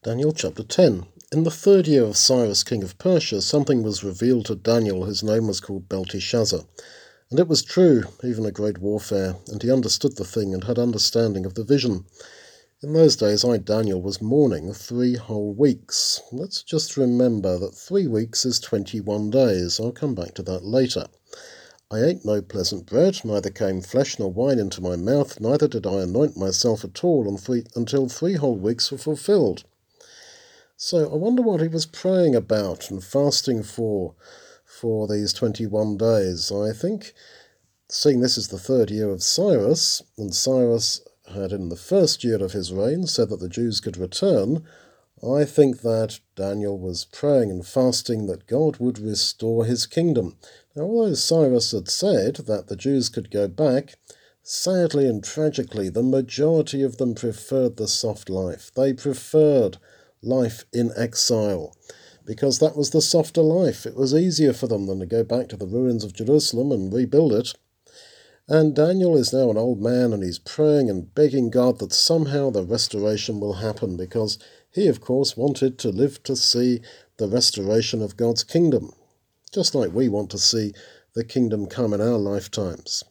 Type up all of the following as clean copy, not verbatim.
Daniel chapter 10. In the 3rd year of Cyrus king of Persia, something was revealed to Daniel whose name was called Belteshazzar. And it was true, even a great warfare, and he understood the thing and had understanding of the vision. In those days I, Daniel, was mourning 3 whole weeks. Let's just remember that 3 weeks is 21 days. I'll come back to that later. I ate no pleasant bread, neither came flesh nor wine into my mouth, neither did I anoint myself at all until 3 whole weeks were fulfilled. So I wonder what he was praying about and fasting for these 21 days. I think, seeing this is the 3rd year of Cyrus, and Cyrus had in the 1st year of his reign said that the Jews could return, I think that Daniel was praying and fasting that God would restore his kingdom. Now, although Cyrus had said that the Jews could go back, sadly and tragically, the majority of them preferred the soft life. They preferred life in exile, because that was the softer life. It was easier for them than to go back to the ruins of Jerusalem and rebuild it. And Daniel is now an old man, and he's praying and begging God that somehow the restoration will happen, because he, of course, wanted to live to see the restoration of God's kingdom, just like we want to see the kingdom come in our lifetimes.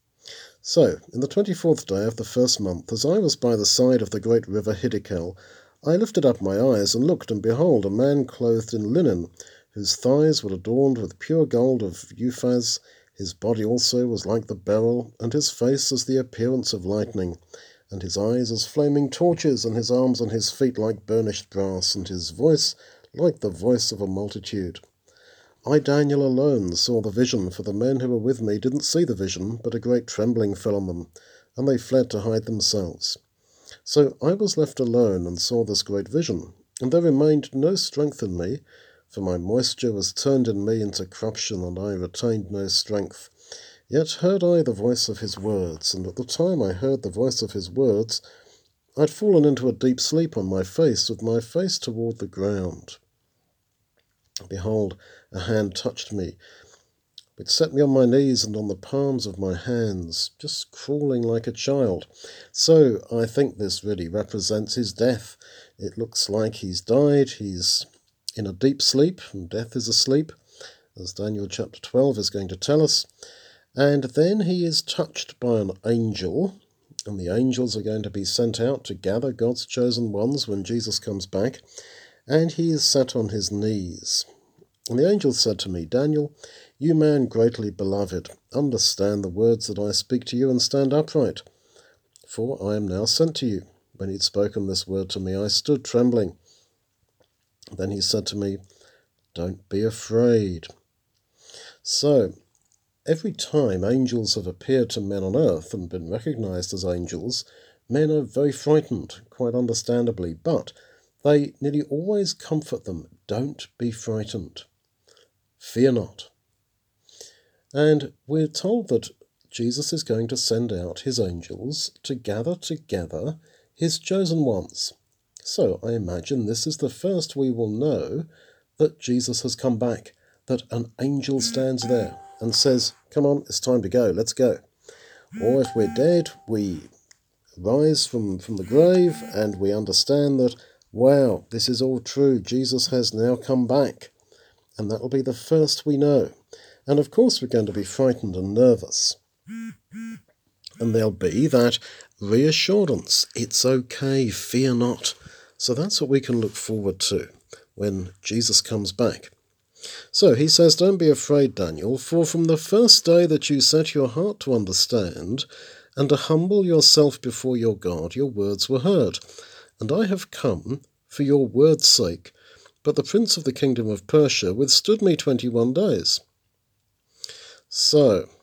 So, in the 24th day of the 1st month, as I was by the side of the great river Hiddekel, I lifted up my eyes and looked, and behold, a man clothed in linen, whose thighs were adorned with pure gold of Uphaz. His body also was like the beryl, and his face as the appearance of lightning, and his eyes as flaming torches, and his arms and his feet like burnished brass, and his voice like the voice of a multitude. I, Daniel, alone saw the vision, for the men who were with me didn't see the vision, but a great trembling fell on them, and they fled to hide themselves. So I was left alone and saw this great vision, and there remained no strength in me, for my moisture was turned in me into corruption, and I retained no strength. Yet heard I the voice of his words, and at the time I heard the voice of his words, I'd fallen into a deep sleep on my face, with my face toward the ground. Behold, a hand touched me, which set me on my knees and on the palms of my hands, just crawling like a child. So I think this really represents his death. It looks like he's died, he's in a deep sleep, and death is asleep, as Daniel chapter 12 is going to tell us. And then he is touched by an angel, and the angels are going to be sent out to gather God's chosen ones when Jesus comes back, and he is sat on his knees. And the angel said to me, Daniel, you man greatly beloved, understand the words that I speak to you and stand upright, for I am now sent to you. When he'd spoken this word to me, I stood trembling. Then he said to me, don't be afraid. So, every time angels have appeared to men on earth and been recognized as angels, men are very frightened, quite understandably, but they nearly always comfort them. Don't be frightened. Fear not. And we're told that Jesus is going to send out his angels to gather together his chosen ones. So I imagine this is the first we will know that Jesus has come back, that an angel stands there and says, come on, it's time to go, let's go. Or if we're dead, we rise from the grave and we understand that, wow, this is all true, Jesus has now come back. And that will be the first we know. And of course we're going to be frightened and nervous. And there'll be that reassurance. It's okay, fear not. So that's what we can look forward to when Jesus comes back. So he says, don't be afraid, Daniel, for from the first day that you set your heart to understand and to humble yourself before your God, your words were heard. And I have come for your word's sake. But the prince of the kingdom of Persia withstood me 21 days. So,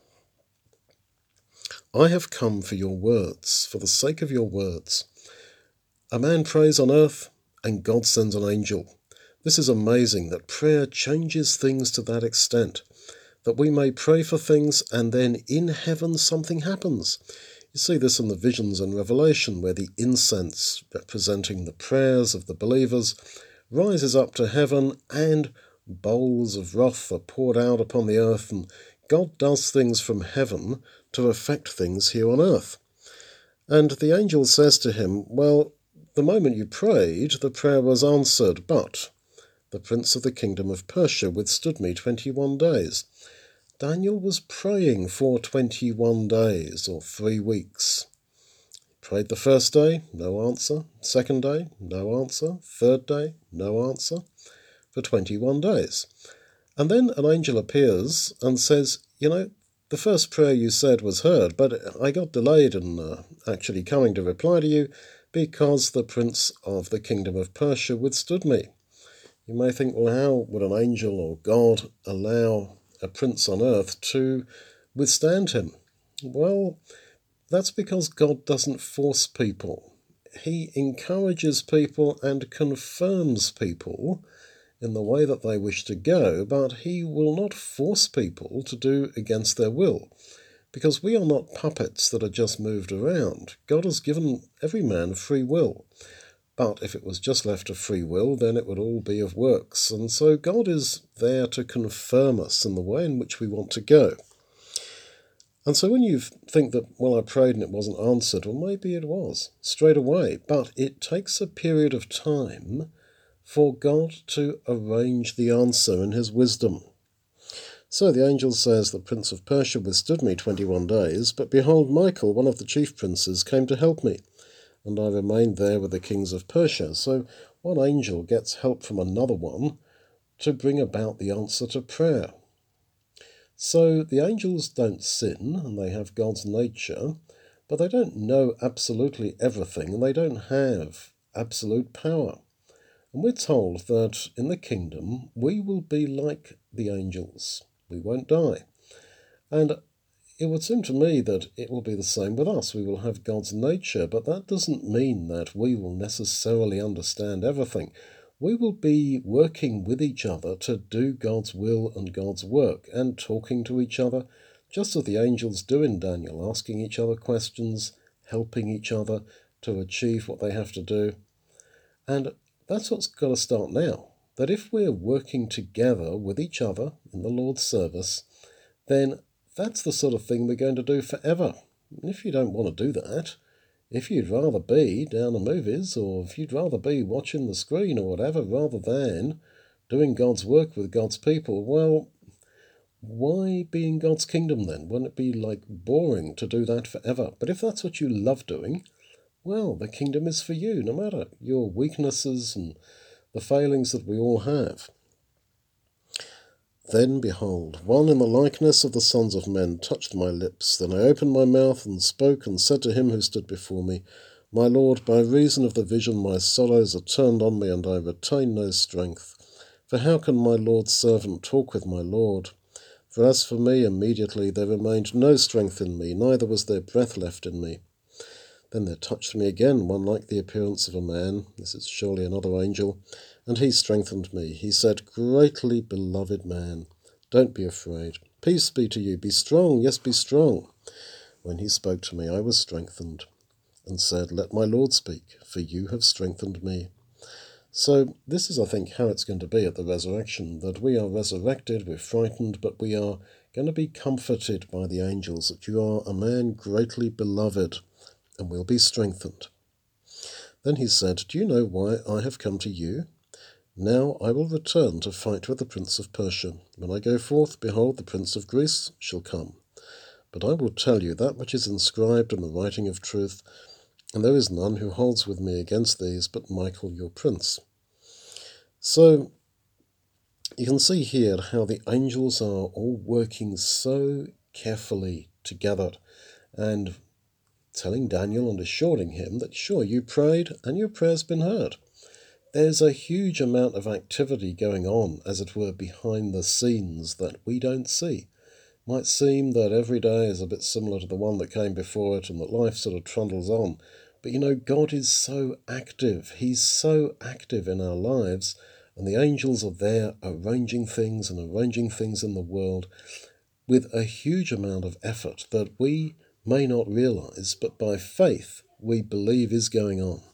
I have come for your words, for the sake of your words. A man prays on earth, and God sends an angel. This is amazing that prayer changes things to that extent, that we may pray for things, and then in heaven something happens. You see this in the visions in Revelation, where the incense, representing the prayers of the believers, rises up to heaven, and bowls of wrath are poured out upon the earth, and God does things from heaven to affect things here on earth. And the angel says to him, well, the moment you prayed, the prayer was answered, but the prince of the kingdom of Persia withstood me 21 days. Daniel was praying for 21 days, or 3 weeks. Prayed the first day, no answer. Second day, no answer. Third day, no answer. For 21 days. And then an angel appears and says, the first prayer you said was heard, but I got delayed in actually coming to reply to you because the prince of the kingdom of Persia withstood me. You may think, well, how would an angel or God allow a prince on earth to withstand him? Well, that's because God doesn't force people. He encourages people and confirms people in the way that they wish to go, but he will not force people to do against their will, because we are not puppets that are just moved around. God has given every man free will, but if it was just left to free will, then it would all be of works, and so God is there to confirm us in the way in which we want to go. And so when you think that, well, I prayed and it wasn't answered, well, maybe it was straight away, but it takes a period of time for God to arrange the answer in his wisdom. So the angel says, the prince of Persia withstood me 21 days, but behold, Michael, one of the chief princes, came to help me, and I remained there with the kings of Persia. So one angel gets help from another one to bring about the answer to prayer. So the angels don't sin, and they have God's nature, but they don't know absolutely everything, and they don't have absolute power. And we're told that in the kingdom we will be like the angels. We won't die. And it would seem to me that it will be the same with us. We will have God's nature, but that doesn't mean that we will necessarily understand everything. We will be working with each other to do God's will and God's work, and talking to each other, just as the angels do in Daniel, asking each other questions, helping each other to achieve what they have to do. And that's what's got to start now. That if we're working together with each other in the Lord's service, then that's the sort of thing we're going to do forever. And if you don't want to do that, if you'd rather be down the movies, or if you'd rather be watching the screen or whatever, rather than doing God's work with God's people, well, why be in God's kingdom then? Wouldn't it be boring to do that forever? But if that's what you love doing, well, the kingdom is for you, no matter your weaknesses and the failings that we all have. Then, behold, one in the likeness of the sons of men touched my lips. Then I opened my mouth and spoke and said to him who stood before me, My Lord, by reason of the vision my sorrows are turned on me, and I retain no strength. For how can my Lord's servant talk with my Lord? For as for me, immediately there remained no strength in me, neither was there breath left in me. Then there touched me again one like the appearance of a man. This is surely another angel. And he strengthened me. He said, Greatly beloved man, don't be afraid. Peace be to you. Be strong. Yes, be strong. When he spoke to me, I was strengthened, and said, Let my Lord speak, for you have strengthened me. So this is, I think, how it's going to be at the resurrection, that we are resurrected, we're frightened, but we are going to be comforted by the angels, that you are a man greatly beloved, and will be strengthened. Then he said, Do you know why I have come to you? Now I will return to fight with the prince of Persia. When I go forth, behold, the prince of Greece shall come. But I will tell you that which is inscribed in the writing of truth, and there is none who holds with me against these but Michael your prince. So you can see here how the angels are all working so carefully together and telling Daniel and assuring him that, sure, you prayed and your prayer's been heard. There's a huge amount of activity going on, as it were, behind the scenes that we don't see. Might seem that every day is a bit similar to the one that came before it and that life sort of trundles on. But God is so active. He's so active in our lives, and the angels are there arranging things and arranging things in the world with a huge amount of effort that we may not realize, but by faith we believe is going on.